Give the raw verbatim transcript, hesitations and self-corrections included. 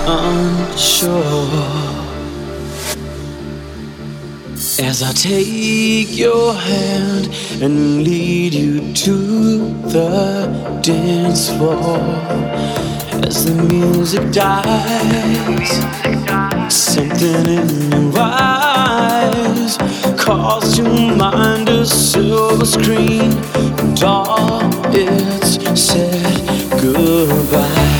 unsure. As I take your hand and lead you to the dance floor, as the music dies, something in your eyes calls your mind a silver screen, and all it's said goodbye.